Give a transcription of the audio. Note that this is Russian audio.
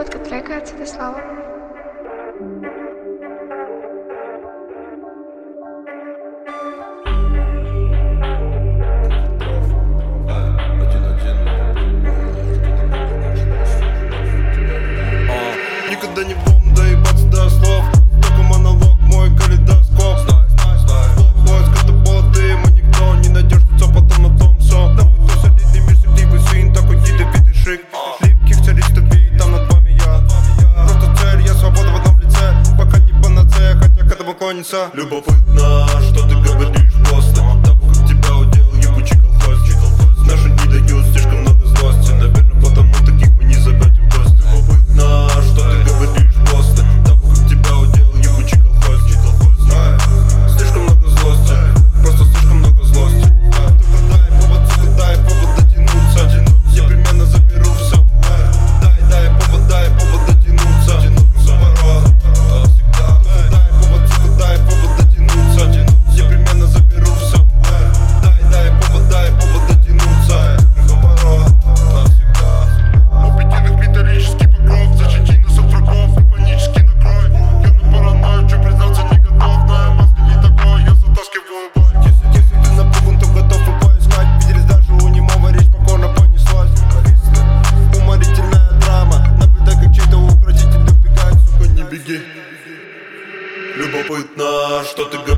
Разработка трека от Святослава. Никогда не будем доебаться до слов. Только монолог, мой калейдоскоп. Поиск это боты, мы никто не надеждется, потом на том все. Нахуй то солидный мир, сертивый сын, такой ядовитый шик. Липких царистов и там над вами я. Просто цель, я свобода в одном лице. Пока не панацея, хотя к этому клонится. Любопытно, что ты говоришь после того, как тебя уделал ебучий колхозник. Наши не дают слишком много злости. Наверное, потому таких мы не зовете в гости. Любопытно, что ты говоришь после того, как тебя уделал ебучий колхозник. Слишком много злости, просто слишком много злости. Дай повод, сука, дай повод дотянуться. Непременно заберу все. Дай повод дотянуться. Дай повод, сука, дай повод дотянуться. Непременно заберу все. Дай повод дотянуться. У пятинок металлический покров. Защити нас от врагов и панически накрой. Я на паранойю, чё признаться не готов. Но я маска не такой, я затаскиваю бой. Если ты напуган, то готов и поискать. Виделись даже у немого, речь покорно понеслась. Уморительная драма. Наблюдай, как чей-то укротитель добегает, сука, не беги. Любопытно, что ты говоришь.